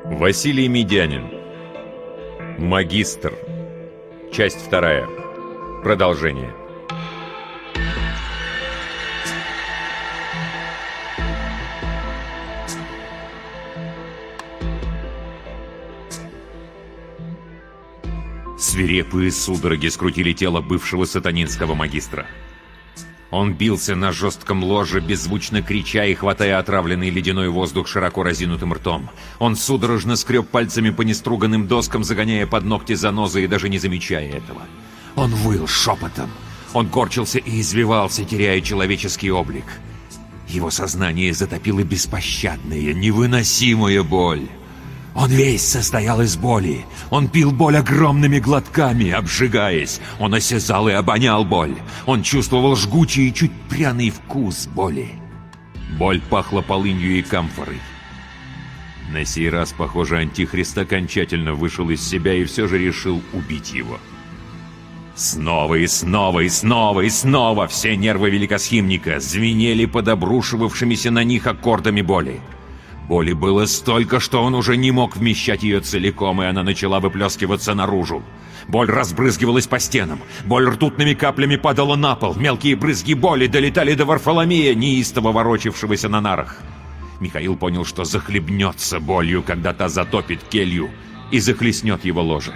Василий Медянин. Магистр. Часть 2. Продолжение. Свирепые судороги скрутили тело бывшего сатанинского магистра. Он бился на жестком ложе, беззвучно крича и хватая отравленный ледяной воздух широко разинутым ртом. Он судорожно скреб пальцами по неструганным доскам, загоняя под ногти занозы и даже не замечая этого. Он выл шепотом. Он корчился и извивался, теряя человеческий облик. Его сознание затопило беспощадная, невыносимая боль. Он весь состоял из боли. Он пил боль огромными глотками, обжигаясь. Он осязал и обонял боль. Он чувствовал жгучий и чуть пряный вкус боли. Боль пахла полынью и камфорой. На сей раз, похоже, Антихрист окончательно вышел из себя и все же решил убить его. Снова и снова и снова и снова все нервы великосхимника звенели под обрушивавшимися на них аккордами боли. Боли было столько, что он уже не мог вмещать ее целиком, и она начала выплескиваться наружу. Боль разбрызгивалась по стенам. Боль ртутными каплями падала на пол. Мелкие брызги боли долетали до Варфоломея, неистово ворочавшегося на нарах. Михаил понял, что захлебнется болью, когда та затопит келью и захлестнет его ложе.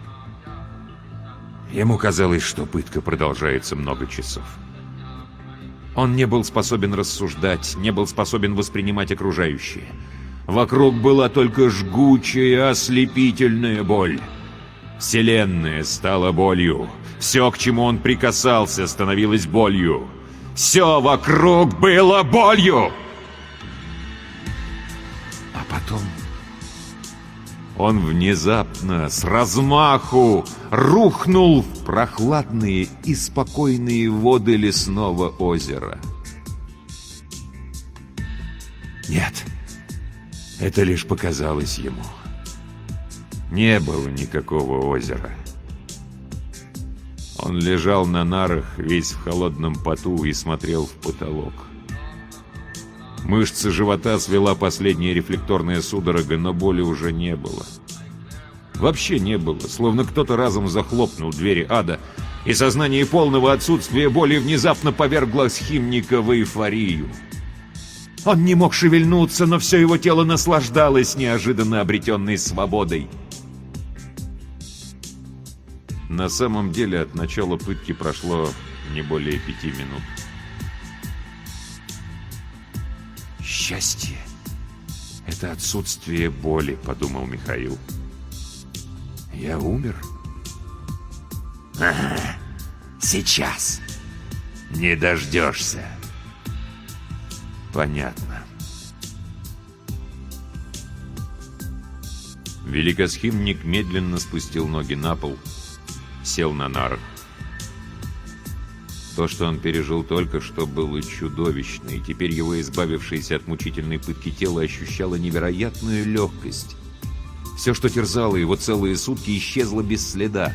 Ему казалось, что пытка продолжается много часов. Он не был способен рассуждать, не был способен воспринимать окружающее. Вокруг была только жгучая, ослепительная боль. Вселенная стала болью. Все, к чему он прикасался, становилось болью. Все вокруг было болью! А потом он внезапно, с размаху, рухнул в прохладные и спокойные воды лесного озера. Нет, это лишь показалось ему. Не было никакого озера. Он лежал на нарах, весь в холодном поту, и смотрел в потолок. Мышцы живота свела последняя рефлекторная судорога, но боли уже не было. Вообще не было, словно кто-то разом захлопнул двери ада, и сознание полного отсутствия боли внезапно повергло схимника в эйфорию. Он не мог шевельнуться, но все его тело наслаждалось неожиданно обретенной свободой. На самом деле от начала пытки прошло не более 5 минут. «Счастье — это отсутствие боли», — подумал Михаил. «Я умер?» «Ага, сейчас. Не дождешься». «Понятно». Великосхимник медленно спустил ноги на пол, сел на нарах. То, что он пережил только что, было чудовищно, и теперь его избавившееся от мучительной пытки тело ощущало невероятную легкость. Все, что терзало его целые сутки, исчезло без следа.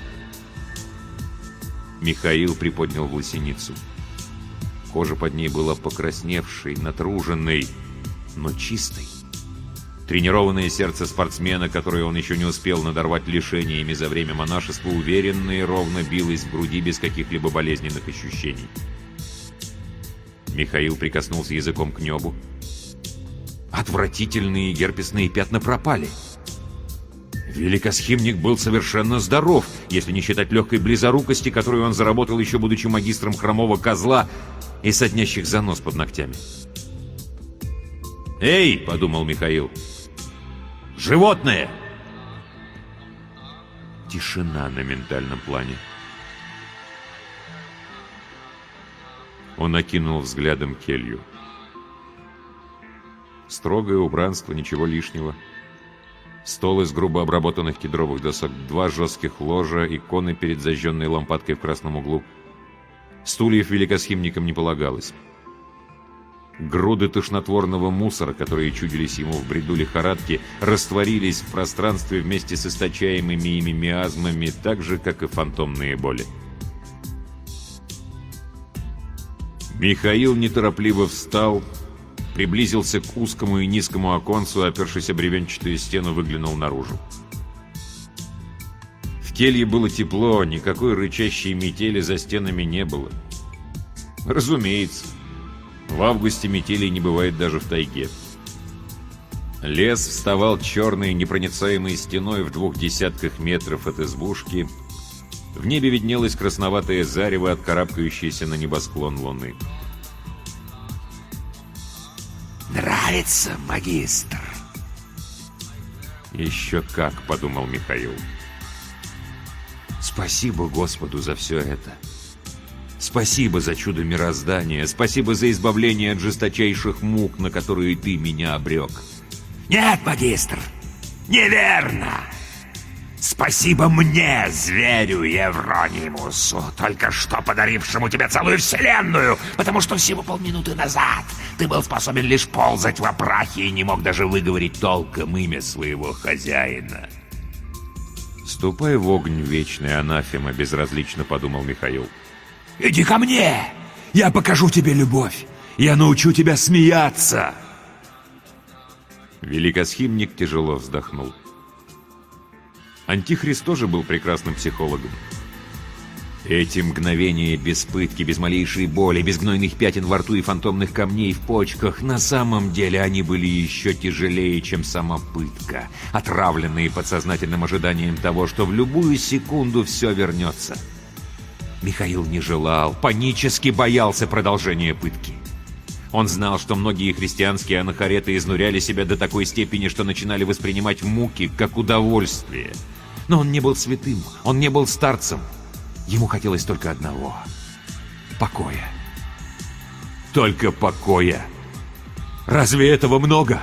Михаил приподнял власеницу. Кожа под ней была покрасневшей, натруженной, но чистой. Тренированное сердце спортсмена, которое он еще не успел надорвать лишениями за время монашества, уверенно и ровно билось в груди без каких-либо болезненных ощущений. Михаил прикоснулся языком к небу. Отвратительные герпесные пятна пропали. Великосхимник был совершенно здоров, если не считать легкой близорукости, которую он заработал еще будучи магистром хромого козла и соднящих занос под ногтями. «Эй!» — подумал Михаил. «Животное!» Тишина на ментальном плане. Он окинул взглядом келью. Строгое убранство, ничего лишнего. Стол из грубо обработанных кедровых досок, 2 жестких ложа, иконы перед зажженной лампадкой в красном углу. Стульев великосхимникам не полагалось. Груды тошнотворного мусора, которые чудились ему в бреду лихорадки, растворились в пространстве вместе с источаемыми ими миазмами, так же, как и фантомные боли. Михаил неторопливо встал, приблизился к узкому и низкому оконцу, опершись о бревенчатую стену, выглянул наружу. В келье было тепло, никакой рычащей метели за стенами не было. Разумеется, в августе метели не бывает даже в тайге. Лес вставал черной непроницаемой стеной в 20 метров от избушки. В небе виднелось красноватое зарево, откарабкающееся на небосклон луны. «Нравится, магистр?» «Еще как», — подумал Михаил. «Спасибо Господу за все это. Спасибо за чудо мироздания. Спасибо за избавление от жесточайших мук, на которые ты меня обрек». «Нет, магистр, неверно! Спасибо мне, зверю Евронимусу, только что подарившему тебе целую вселенную, потому что всего полминуты назад ты был способен лишь ползать во прахе и не мог даже выговорить толком имя своего хозяина». «Ступай в огонь вечный, анафема», — безразлично подумал Михаил. «Иди ко мне! Я покажу тебе любовь! Я научу тебя смеяться!» Великосхимник тяжело вздохнул. Антихрист тоже был прекрасным психологом. Эти мгновения без пытки, без малейшей боли, без гнойных пятен во рту и фантомных камней в почках, на самом деле они были еще тяжелее, чем сама пытка, отравленные подсознательным ожиданием того, что в любую секунду все вернется. Михаил не желал, панически боялся продолжения пытки. Он знал, что многие христианские анахареты изнуряли себя до такой степени, что начинали воспринимать муки как удовольствие. Но он не был святым, он не был старцем. Ему хотелось только одного — покоя. Только покоя. Разве этого много?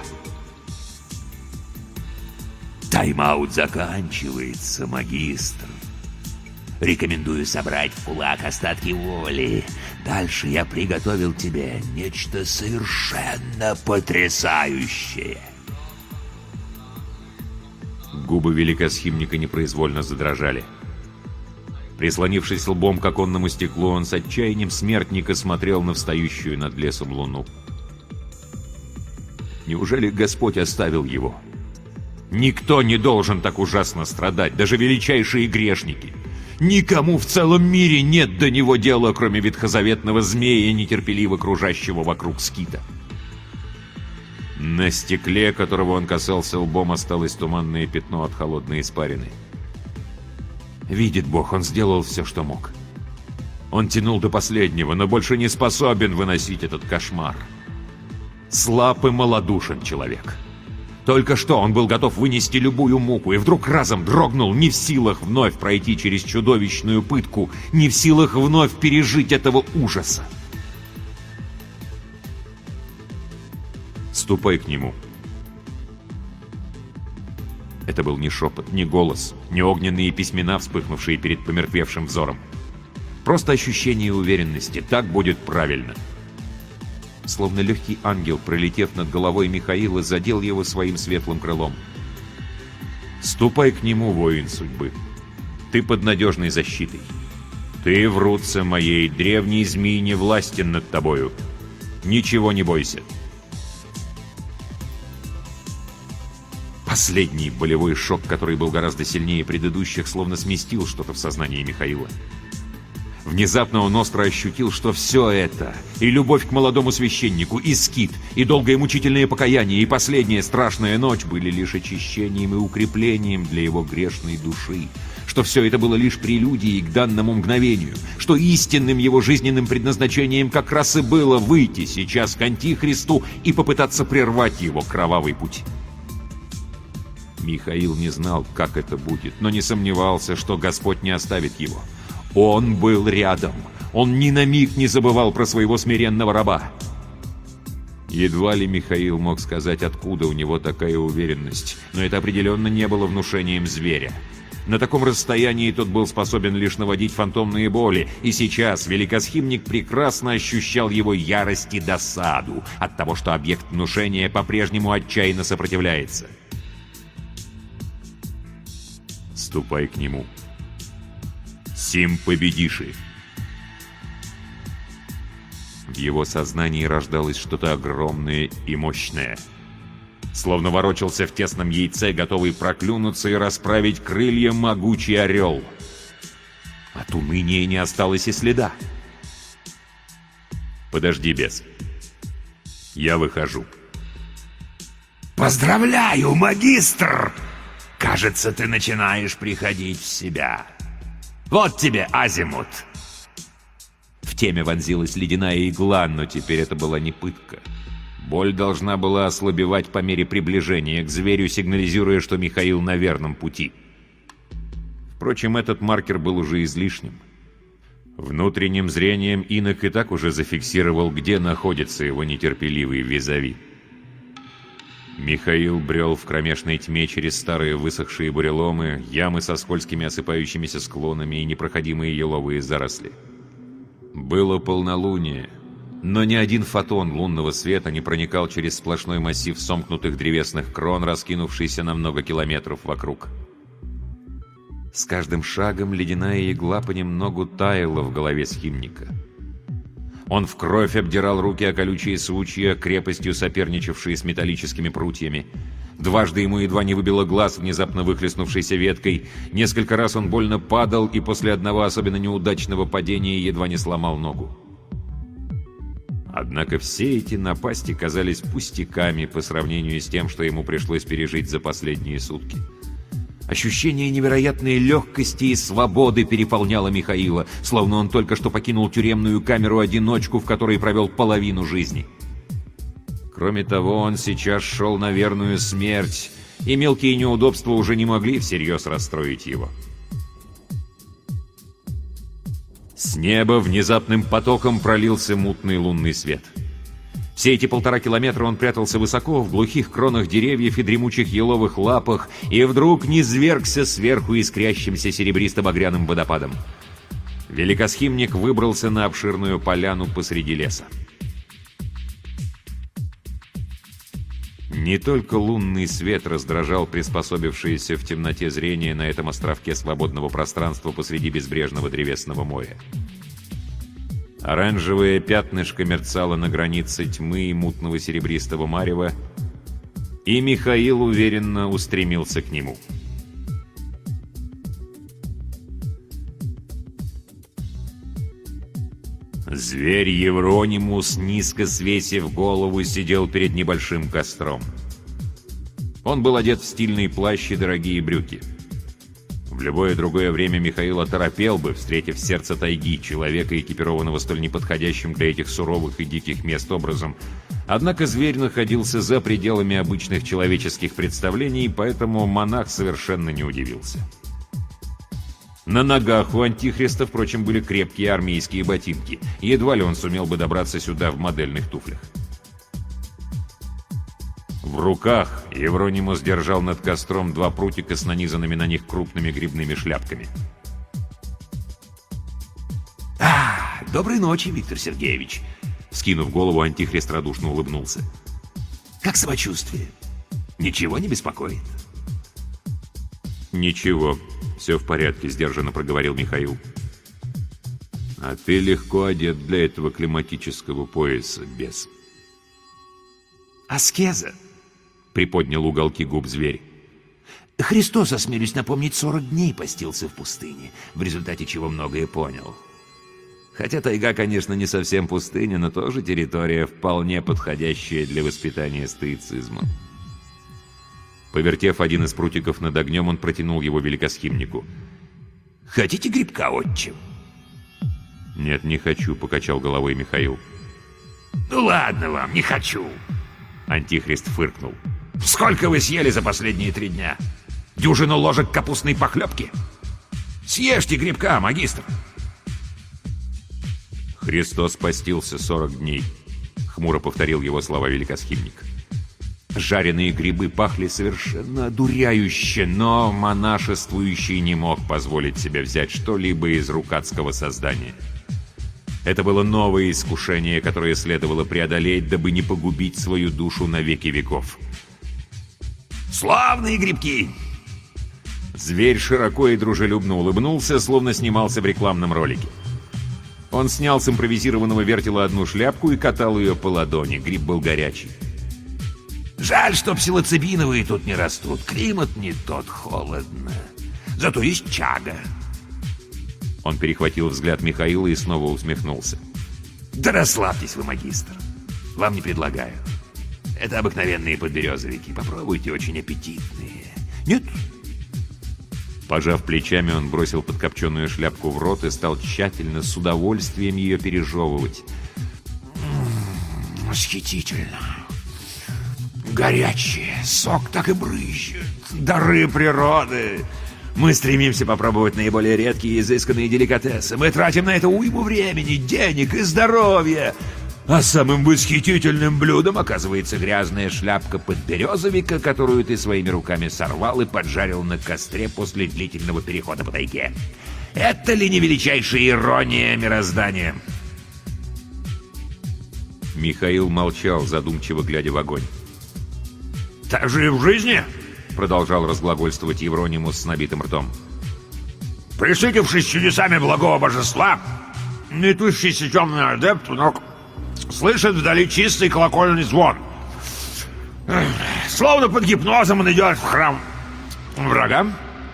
Тайм-аут заканчивается, магистр. Рекомендую собрать в кулак остатки воли. Дальше я приготовил тебе нечто совершенно потрясающее. Губы великосхимника непроизвольно задрожали. Прислонившись лбом к оконному стеклу, он с отчаянием смертника смотрел на встающую над лесом луну. Неужели Господь оставил его? Никто не должен так ужасно страдать, даже величайшие грешники. Никому в целом мире нет до него дела, кроме ветхозаветного змея, нетерпеливо кружащего вокруг скита. На стекле, которого он касался лбом, осталось туманное пятно от холодной испарины. Видит Бог, он сделал все, что мог. Он тянул до последнего, но больше не способен выносить этот кошмар. Слаб и малодушен человек. Только что он был готов вынести любую муку, и вдруг разом дрогнул, не в силах вновь пройти через чудовищную пытку, не в силах вновь пережить этого ужаса. «Ступай к нему». Это был не шепот, не голос, не огненные письмена, вспыхнувшие перед помертвевшим взором. Просто ощущение уверенности. Так будет правильно. Словно легкий ангел, пролетев над головой Михаила, задел его своим светлым крылом. «Ступай к нему, воин судьбы. Ты под надежной защитой. Ты в рутце моей, древний змей не властен над тобою. Ничего не бойся». Последний болевой шок, который был гораздо сильнее предыдущих, словно сместил что-то в сознании Михаила. Внезапно он остро ощутил, что все это, и любовь к молодому священнику, и скит, и долгое мучительное покаяние, и последняя страшная ночь были лишь очищением и укреплением для его грешной души, что все это было лишь прелюдией к данному мгновению, что истинным его жизненным предназначением как раз и было выйти сейчас к Антихристу и попытаться прервать его кровавый путь. Михаил не знал, как это будет, но не сомневался, что Господь не оставит его. Он был рядом. Он ни на миг не забывал про своего смиренного раба. Едва ли Михаил мог сказать, откуда у него такая уверенность, но это определенно не было внушением зверя. На таком расстоянии тот был способен лишь наводить фантомные боли, и сейчас великосхимник прекрасно ощущал его ярость и досаду от того, что объект внушения по-прежнему отчаянно сопротивляется. «Ступай к нему. Сим победиши». В его сознании рождалось что-то огромное и мощное. Словно ворочался в тесном яйце, готовый проклюнуться и расправить крылья могучий орел. От уныния не осталось и следа. «Подожди, бес. Я выхожу». «Поздравляю, магистр! Кажется, ты начинаешь приходить в себя. Вот тебе азимут!» В теме вонзилась ледяная игла, но теперь это была не пытка. Боль должна была ослабевать по мере приближения к зверю, сигнализируя, что Михаил на верном пути. Впрочем, этот маркер был уже излишним. Внутренним зрением инок и так уже зафиксировал, где находится его нетерпеливый визави. Михаил брел в кромешной тьме через старые высохшие буреломы, ямы со скользкими осыпающимися склонами и непроходимые еловые заросли. Было полнолуние, но ни один фотон лунного света не проникал через сплошной массив сомкнутых древесных крон, раскинувшийся на много километров вокруг. С каждым шагом ледяная игла понемногу таяла в голове схимника. Он в кровь обдирал руки о колючие сучья, крепостью соперничавшие с металлическими прутьями. Дважды ему едва не выбило глаз внезапно выхлестнувшейся веткой. Несколько раз он больно падал и после одного особенно неудачного падения едва не сломал ногу. Однако все эти напасти казались пустяками по сравнению с тем, что ему пришлось пережить за последние сутки. Ощущение невероятной легкости и свободы переполняло Михаила, словно он только что покинул тюремную камеру-одиночку, в которой провел половину жизни. Кроме того, он сейчас шел на верную смерть, и мелкие неудобства уже не могли всерьез расстроить его. С неба внезапным потоком пролился мутный лунный свет. Все эти 1,5 километра он прятался высоко, в глухих кронах деревьев и дремучих еловых лапах, и вдруг низвергся сверху искрящимся серебристо-багряным водопадом. Великосхимник выбрался на обширную поляну посреди леса. Не только лунный свет раздражал приспособившееся в темноте зрение на этом островке свободного пространства посреди безбрежного древесного моря. Оранжевое пятнышко мерцало на границе тьмы и мутного серебристого марева, и Михаил уверенно устремился к нему. Зверь Евронимус, низко свесив голову, сидел перед небольшим костром. Он был одет в стильный плащ и дорогие брюки. В любое другое время Михаил оторопел бы, встретив в сердце тайги человека, экипированного столь неподходящим для этих суровых и диких мест образом. Однако зверь находился за пределами обычных человеческих представлений, поэтому монах совершенно не удивился. На ногах у Антихриста, впрочем, были крепкие армейские ботинки. Едва ли он сумел бы добраться сюда в модельных туфлях. В руках Евронимус держал над костром 2 прутика с нанизанными на них крупными грибными шляпками. Доброй ночи, Виктор Сергеевич. Скинув голову, Антихрист радушно улыбнулся. Как самочувствие? Ничего не беспокоит? «Ничего, все в порядке», — сдержанно проговорил Михаил. «А ты легко одет для этого климатического пояса, бес». Аскеза, — приподнял уголки губ зверь. Христос, осмелюсь напомнить, 40 дней постился в пустыне, в результате чего многое понял. Хотя тайга, конечно, не совсем пустыня, но тоже территория, вполне подходящая для воспитания стоицизма. Повертев один из прутиков над огнем, он протянул его великосхимнику. Хотите грибка, отчим? «Нет, не хочу», — покачал головой Михаил. Ну ладно вам, не хочу. Антихрист фыркнул. Сколько вы съели за последние 3 дня? Дюжину ложек капустной похлебки? Съешьте грибка, магистр. «Христос постился 40 дней», — хмуро повторил его слова великосхимник. Жареные грибы пахли совершенно одуряюще, но монашествующий не мог позволить себе взять что-либо из рук адского создания. Это было новое искушение, которое следовало преодолеть, дабы не погубить свою душу на веки веков. Славные грибки! Зверь широко и дружелюбно улыбнулся, словно снимался в рекламном ролике. Он снял с импровизированного вертела одну шляпку и катал ее по ладони. Гриб был горячий. Жаль, что псилоцибиновые тут не растут. Климат не тот, холодно. Зато есть чага. Он перехватил взгляд Михаила и снова усмехнулся. Да расслабьтесь вы, магистр. Вам не предлагаю. Это обыкновенные подберезовики. Попробуйте, очень аппетитные. Нет? Пожав плечами, он бросил подкопченную шляпку в рот и стал тщательно, с удовольствием ее пережевывать. Восхитительно. Горячие, сок так и брызжет. Дары природы. Мы стремимся попробовать наиболее редкие и изысканные деликатесы. Мы тратим на это уйму времени, денег и здоровья. А самым восхитительным блюдом оказывается грязная шляпка подберезовика, которую ты своими руками сорвал и поджарил на костре после длительного перехода по тайге. Это ли не величайшая ирония мироздания? Михаил молчал, задумчиво глядя в огонь. Так же и в жизни, Продолжал разглагольствовать Евронимус с набитым ртом. присытившись чудесами благого божества, метущийся темный адепт вдруг слышит вдали чистый колокольный звон. Словно под гипнозом он идет в храм врага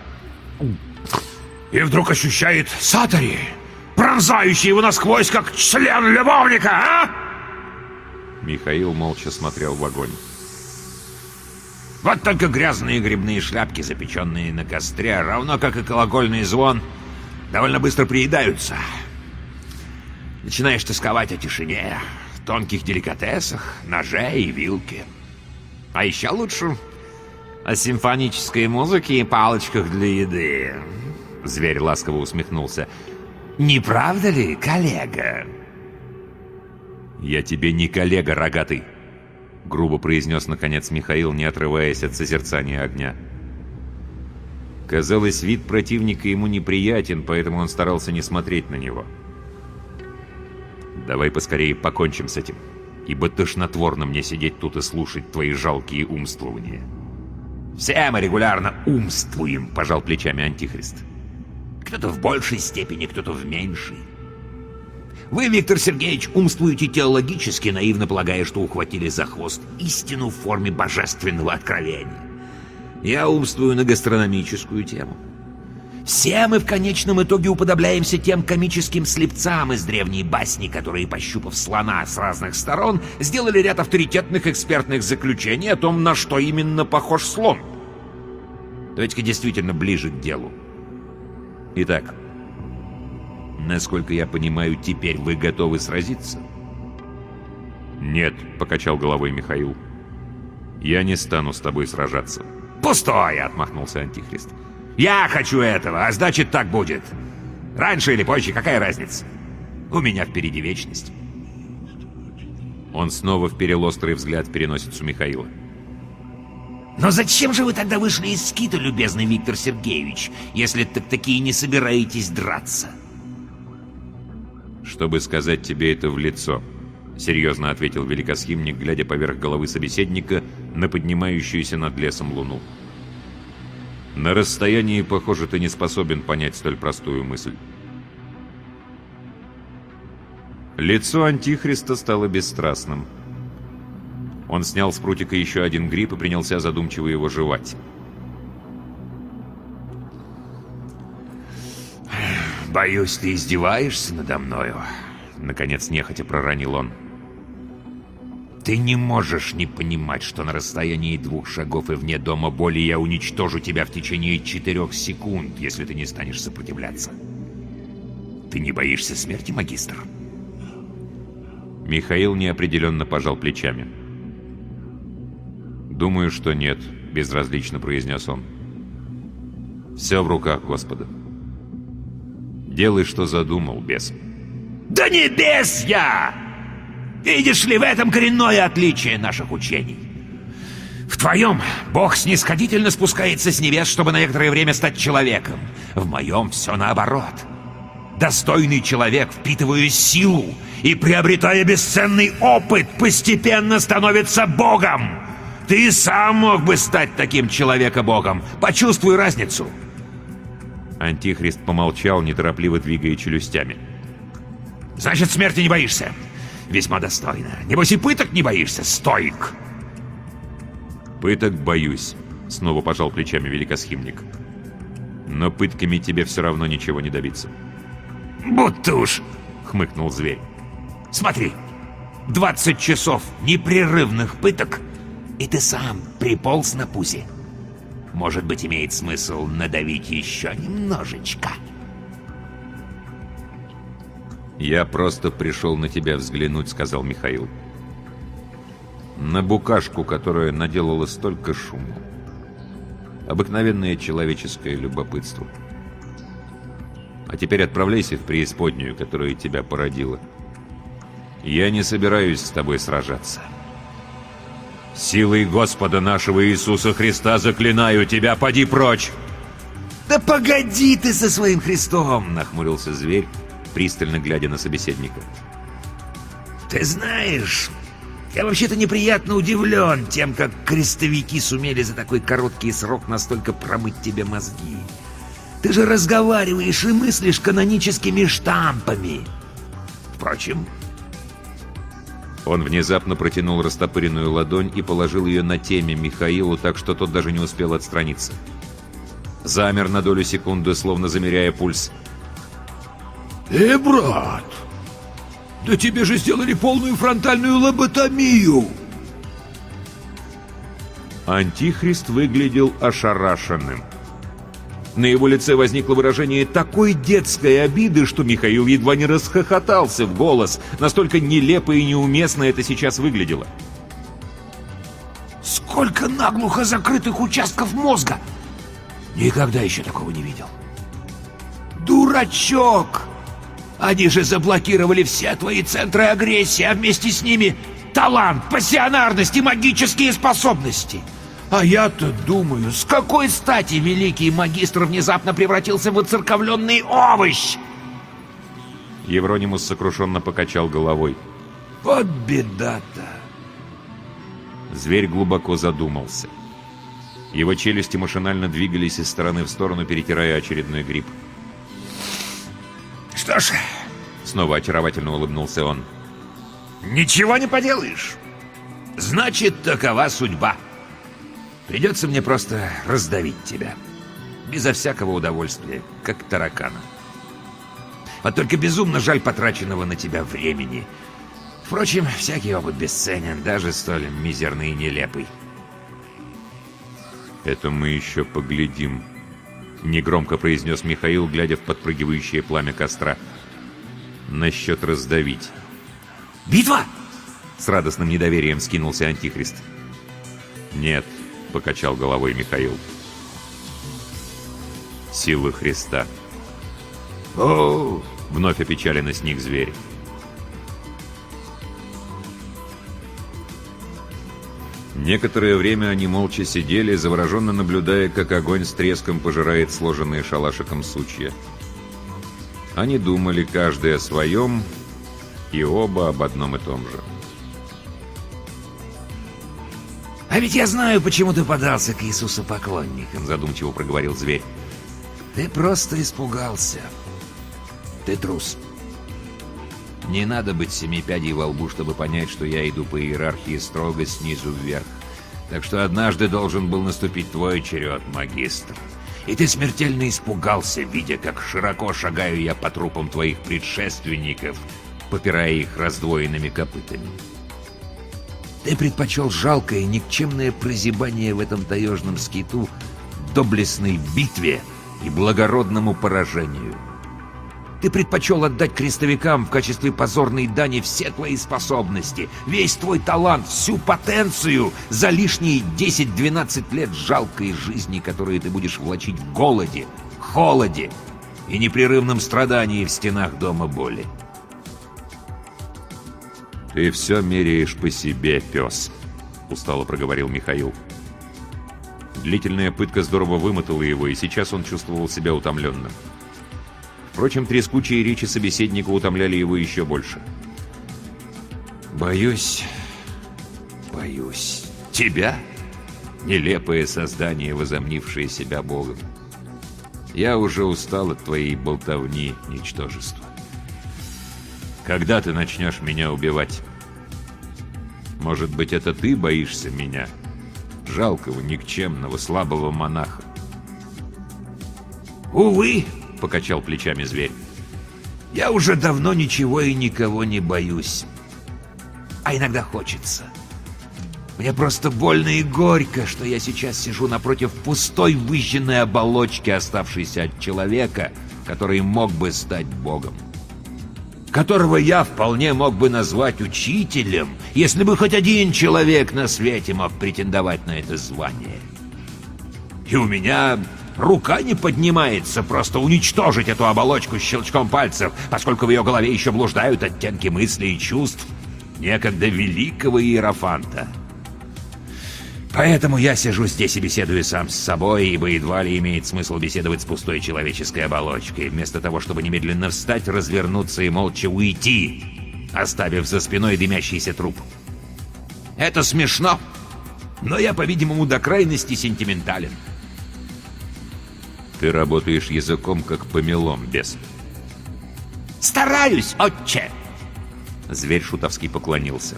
и вдруг ощущает сатори, пронзающий его насквозь, как член любовника, а? Михаил молча смотрел в огонь. Вот только грязные грибные шляпки, запеченные на костре, равно как и колокольный звон, довольно быстро приедаются. Начинаешь тосковать о тишине, тонких деликатесах, ноже и вилке. А еще лучше о симфонической музыке и палочках для еды. Зверь ласково усмехнулся. Не правда ли, коллега? «Я тебе не коллега, рогатый!» — грубо произнес наконец Михаил, не отрываясь от созерцания огня. Казалось, вид противника ему неприятен, поэтому он старался не смотреть на него. «Давай поскорее покончим с этим, ибо тошнотворно мне сидеть тут и слушать твои жалкие умствования». «Все мы регулярно умствуем», — пожал плечами Антихрист. «Кто-то в большей степени, кто-то в меньшей. Вы, Виктор Сергеевич, умствуете теологически, наивно полагая, что ухватили за хвост истину в форме божественного откровения. Я умствую на гастрономическую тему. Все мы в конечном итоге уподобляемся тем комическим слепцам из древней басни, которые, пощупав слона с разных сторон, сделали ряд авторитетных экспертных заключений о том, на что именно похож слон. Давайте-ка действительно ближе к делу. Итак, насколько я понимаю, теперь вы готовы сразиться? «Нет», — покачал головой Михаил. «Я не стану с тобой сражаться». «Пустое!» — отмахнулся Антихрист. «Я хочу этого, а значит, так будет. Раньше или позже, какая разница? У меня впереди вечность». Он снова вперил острый взгляд в переносицу Михаила. «Но зачем же вы тогда вышли из скита, любезный Виктор Сергеевич, если так-таки не собираетесь драться?» «Чтобы сказать тебе это в лицо», — серьезно ответил великосхимник, глядя поверх головы собеседника на поднимающуюся над лесом луну. «На расстоянии, похоже, ты не способен понять столь простую мысль». Лицо Антихриста стало бесстрастным. Он снял с прутика еще один гриб и принялся задумчиво его жевать. «Боюсь, ты издеваешься надо мною», — наконец нехотя проронил он. «Ты не можешь не понимать, что на расстоянии 2 шагов и вне дома боли я уничтожу тебя в течение 4 секунд, если ты не станешь сопротивляться. Ты не боишься смерти, магистр?» Михаил неопределенно пожал плечами. «Думаю, что нет», — безразлично произнес он. «Все в руках Господа. Делай, что задумал, бес». «Да не бес я! Видишь ли, в этом коренное отличие наших учений. В твоем Бог снисходительно спускается с небес, чтобы на некоторое время стать человеком. В моем все наоборот. Достойный человек, впитывая силу и приобретая бесценный опыт, постепенно становится Богом. Ты сам мог бы стать таким человека-богом. Почувствуй разницу». Антихрист помолчал, неторопливо двигая челюстями. Значит, смерти не боишься. Весьма достойно. Небось и пыток не боишься, стоик. Пыток боюсь, снова пожал плечами великосхимник. Но пытками тебе все равно ничего не добиться. Будто уж, Хмыкнул зверь. смотри, 20 часов непрерывных пыток, и ты сам приполз на пузе. Может быть, имеет смысл надавить еще немножечко. «Я просто пришел на тебя взглянуть», — сказал Михаил. «На букашку, которая наделала столько шума. Обыкновенное человеческое любопытство. А теперь отправляйся в преисподнюю, которая тебя породила. Я не собираюсь с тобой сражаться. Силой Господа нашего Иисуса Христа заклинаю тебя, поди прочь!» «Да погоди ты со своим Христом!» — Нахмурился зверь, пристально глядя на собеседника. «Ты знаешь, я вообще-то неприятно удивлен тем, как крестовики сумели за такой короткий срок настолько промыть тебе мозги. Ты же разговариваешь и мыслишь каноническими штампами. Впрочем...» Он внезапно протянул растопыренную ладонь и положил ее на теме Михаилу, так что тот даже не успел отстраниться. Замер на долю секунды, словно замеряя пульс. брат, да тебе же сделали полную фронтальную лоботомию!» Антихрист выглядел ошарашенным. На его лице возникло выражение такой детской обиды, что Михаил едва не расхохотался в голос. Настолько нелепо и неуместно это сейчас выглядело. «Сколько наглухо закрытых участков мозга! Никогда еще такого не видел. Дурачок! Они же заблокировали все твои центры агрессии, а вместе с ними талант, пассионарность и магические способности. А я-то думаю, с какой стати великий магистр внезапно превратился в оцерковленный овощ?» Евронимус сокрушенно покачал головой. «Вот беда-то!» Зверь глубоко задумался. Его челюсти машинально двигались из стороны в сторону, перетирая очередной гриб. «Что ж...» — снова очаровательно улыбнулся он. «Ничего не поделаешь. Значит, такова судьба. Придется мне просто раздавить тебя. Безо всякого удовольствия, как таракана. Вот только безумно жаль потраченного на тебя времени. Впрочем, всякий опыт бесценен, даже столь мизерный и нелепый». «Это мы еще поглядим», — негромко произнес Михаил, глядя в подпрыгивающее пламя костра. «Насчет раздавить». «Битва?» — с радостным недоверием скинулся Антихрист. «Нет», — покачал головой Михаил. «Силы Христа». «О!» — вновь опечаленно сник зверь. Некоторое время они молча сидели, завороженно наблюдая, как огонь с треском пожирает сложенные шалашиком сучья. Они думали каждый о своем, и оба об одном и том же. «А ведь я знаю, почему ты подался к Иисусу поклонникам», — задумчиво проговорил зверь. «Ты просто испугался. Ты трус. Не надо быть семи пядей во лбу, чтобы понять, что я иду по иерархии строго снизу вверх. Так что однажды должен был наступить твой черед, магистр. И ты смертельно испугался, видя, как широко шагаю я по трупам твоих предшественников, попирая их раздвоенными копытами. Ты предпочел жалкое, никчемное прозябание в этом таежном скиту доблестной битве и благородному поражению. Ты предпочел отдать крестовикам в качестве позорной дани все твои способности, весь твой талант, всю потенцию за лишние 10-12 лет жалкой жизни, которые ты будешь влачить в голоде, холоде и непрерывном страдании в стенах дома боли. «Ты все меряешь по себе, пес», — устало проговорил Михаил. Длительная пытка здорово вымотала его, и сейчас он чувствовал себя утомленным. Впрочем, трескучие речи собеседника утомляли его еще больше. «Боюсь, тебя, нелепое создание, возомнившее себя Богом. Я уже устал от твоей болтовни, ничтожество. Когда ты начнешь меня убивать? Может быть, это ты боишься меня? Жалкого, никчемного, слабого монаха. «Увы», — покачал плечами зверь. «я уже давно ничего и никого не боюсь. А иногда хочется. Мне просто больно и горько, что я сейчас сижу напротив пустой выжженной оболочки, оставшейся от человека, который мог бы стать Богом. Которого я вполне мог бы назвать учителем, если бы хоть один человек на свете мог претендовать на это звание. И у меня рука не поднимается просто уничтожить эту оболочку щелчком пальцев, поскольку в ее голове еще блуждают оттенки мыслей и чувств некогда великого иерофанта. Поэтому я сижу здесь и беседую сам с собой, ибо едва ли имеет смысл беседовать с пустой человеческой оболочкой, вместо того, чтобы немедленно встать, развернуться и молча уйти, оставив за спиной дымящийся труп. Это смешно, но я, по-видимому, до крайности сентиментален. Ты работаешь языком, как помелом, бес. «Стараюсь, отче!» Зверь шутовски поклонился.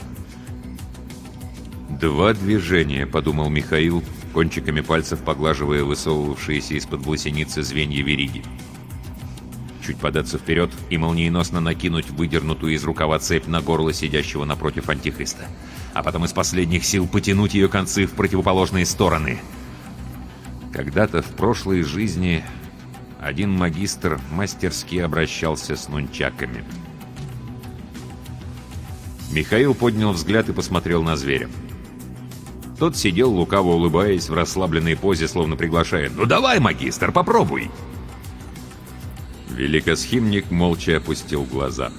«Два движения», — подумал Михаил, кончиками пальцев поглаживая высовывавшиеся из-под власеницы звенья вериги. Чуть податься вперед и молниеносно накинуть выдернутую из рукава цепь на горло сидящего напротив Антихриста, а потом из последних сил потянуть ее концы в противоположные стороны. Когда-то в прошлой жизни один магистр мастерски обращался с нунчаками. Михаил поднял взгляд и посмотрел на зверя. Тот сидел, лукаво улыбаясь, в расслабленной позе, словно приглашая: «Ну давай, магистр, попробуй!» Великосхимник молча опустил глаза.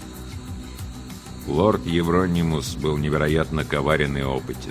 Лорд Евронимус был невероятно коварен и опытен.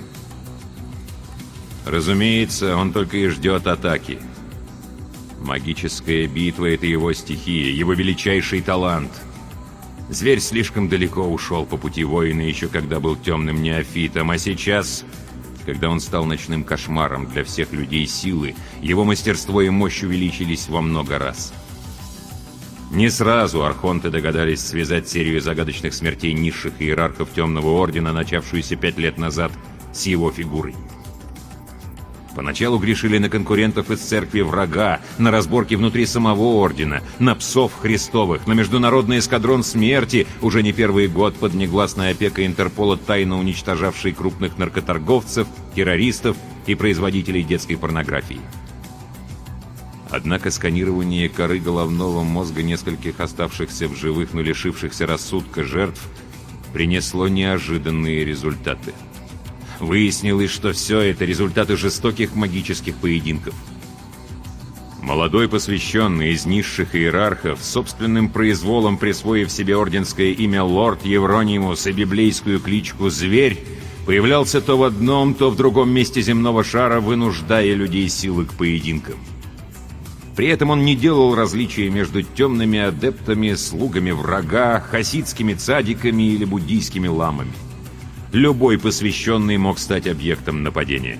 Разумеется, он только и ждет атаки. Магическая битва — это его стихия, его величайший талант. Зверь слишком далеко ушел по пути воина, еще когда был темным неофитом, а сейчас, когда он стал ночным кошмаром для всех людей силы, его мастерство и мощь увеличились во много раз. Не сразу архонты догадались связать серию загадочных смертей низших иерархов Темного Ордена, начавшуюся 5 лет назад, с его фигурой. Поначалу грешили на конкурентов из церкви врага, на разборки внутри самого Ордена, на псов Христовых, на международный эскадрон смерти, уже не первый год под негласной опекой Интерпола, тайно уничтожавший крупных наркоторговцев, террористов и производителей детской порнографии. Однако сканирование коры головного мозга нескольких оставшихся в живых, но лишившихся рассудка жертв принесло неожиданные результаты. Выяснилось, что все это результаты жестоких магических поединков. Молодой посвященный из низших иерархов, собственным произволом присвоив себе орденское имя Лорд Евронимус и библейскую кличку «Зверь», появлялся то в одном, то в другом месте земного шара, вынуждая людей силы к поединкам. При этом он не делал различия между темными адептами, слугами врага, хасидскими цадиками или буддийскими ламами. Любой посвященный мог стать объектом нападения.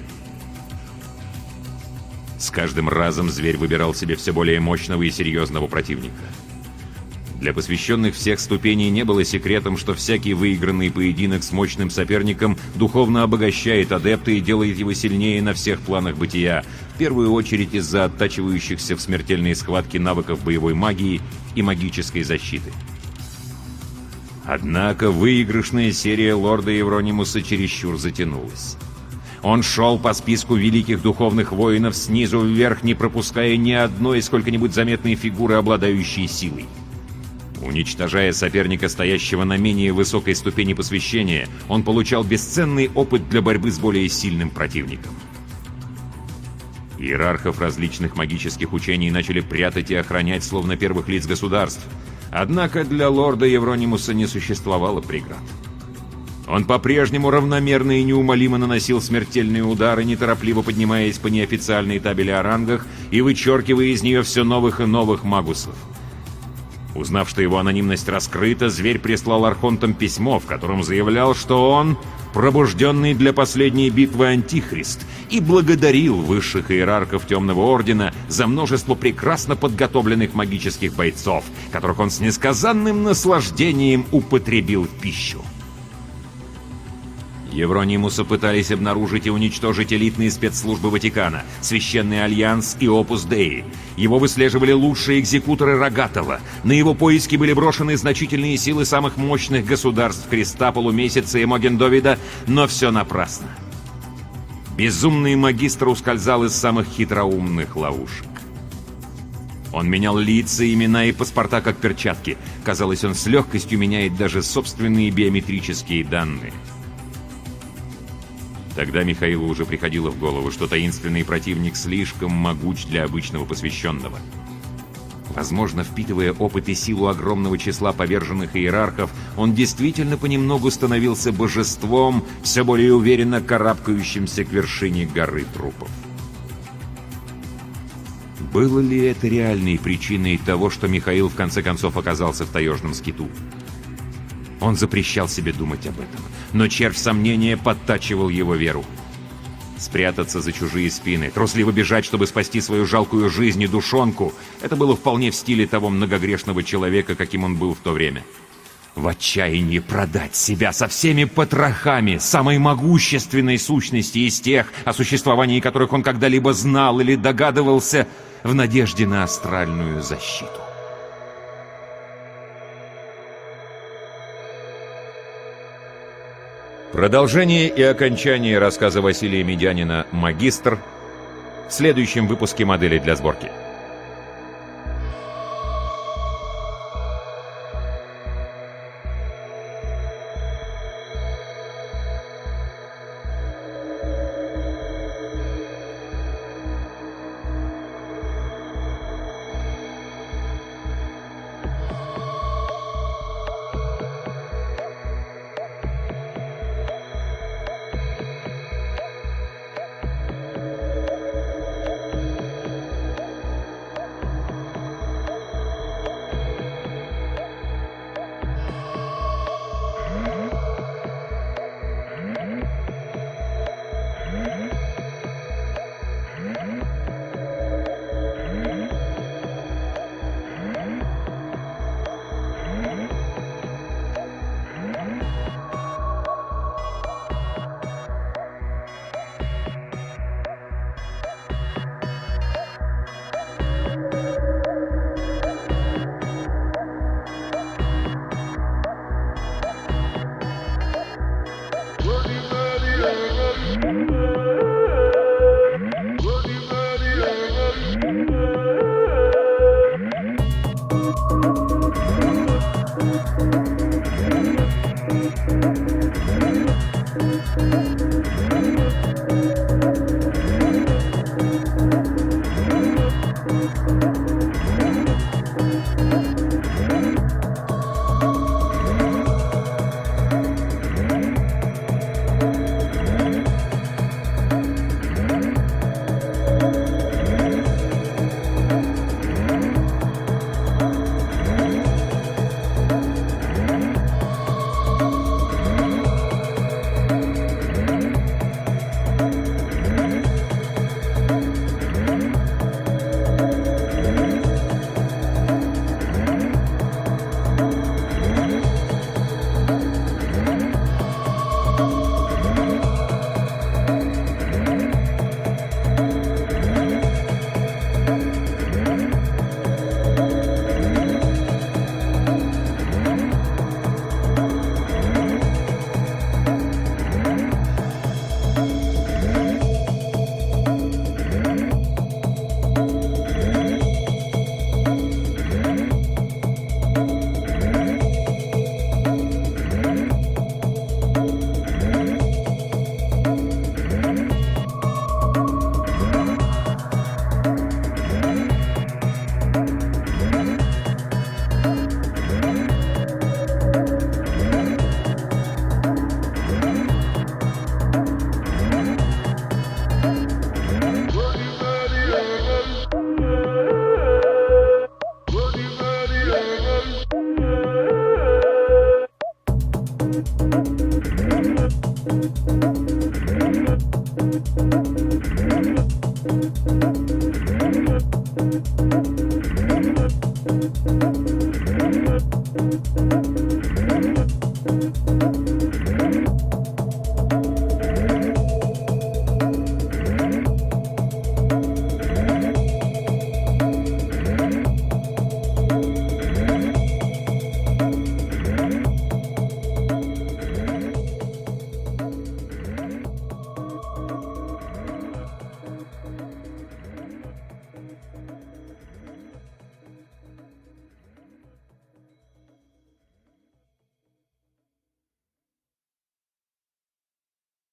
С каждым разом зверь выбирал себе все более мощного и серьезного противника. Для посвященных всех ступеней не было секретом, что всякий выигранный поединок с мощным соперником духовно обогащает адепта и делает его сильнее на всех планах бытия, в первую очередь из-за оттачивающихся в смертельной схватке навыков боевой магии и магической защиты. Однако выигрышная серия лорда Евронимуса чересчур затянулась. Он шел по списку великих духовных воинов снизу вверх, не пропуская ни одной сколько-нибудь заметной фигуры, обладающей силой. Уничтожая соперника, стоящего на менее высокой ступени посвящения, он получал бесценный опыт для борьбы с более сильным противником. Иерархов различных магических учений начали прятать и охранять словно первых лиц государств. Однако для лорда Евронимуса не существовало преград. Он по-прежнему равномерно и неумолимо наносил смертельные удары, неторопливо поднимаясь по неофициальной табели о рангах и вычеркивая из нее все новых и новых магусов. Узнав, что его анонимность раскрыта, зверь прислал архонтам письмо, в котором заявлял, что он пробужденный для последней битвы антихрист, и благодарил высших иерархов Темного Ордена за множество прекрасно подготовленных магических бойцов, которых он с несказанным наслаждением употребил в пищу. Евронимуса пытались обнаружить и уничтожить элитные спецслужбы Ватикана, Священный Альянс и Опус Деи. Его выслеживали лучшие экзекуторы Рогатова. На его поиски были брошены значительные силы самых мощных государств Креста, Полумесяца и Моген-Довида, но все напрасно. Безумный магистр ускользал из самых хитроумных ловушек. Он менял лица, имена и паспорта как перчатки. Казалось, он с легкостью меняет даже собственные биометрические данные. Тогда Михаилу уже приходило в голову, что таинственный противник слишком могуч для обычного посвященного. Возможно, впитывая опыт и силу огромного числа поверженных иерархов, он действительно понемногу становился божеством, все более уверенно карабкающимся к вершине горы трупов. Было ли это реальной причиной того, что Михаил в конце концов оказался в таежном скиту? Он запрещал себе думать об этом, но червь сомнения подтачивал его веру. Спрятаться за чужие спины, трусливо бежать, чтобы спасти свою жалкую жизнь и душонку — это было вполне в стиле того многогрешного человека, каким он был в то время. В отчаянии продать себя со всеми потрохами самой могущественной сущности из тех, о существовании которых он когда-либо знал или догадывался, в надежде на астральную защиту. Продолжение и окончание рассказа Василия Медянина «Магистр» в следующем выпуске «Модели для сборки».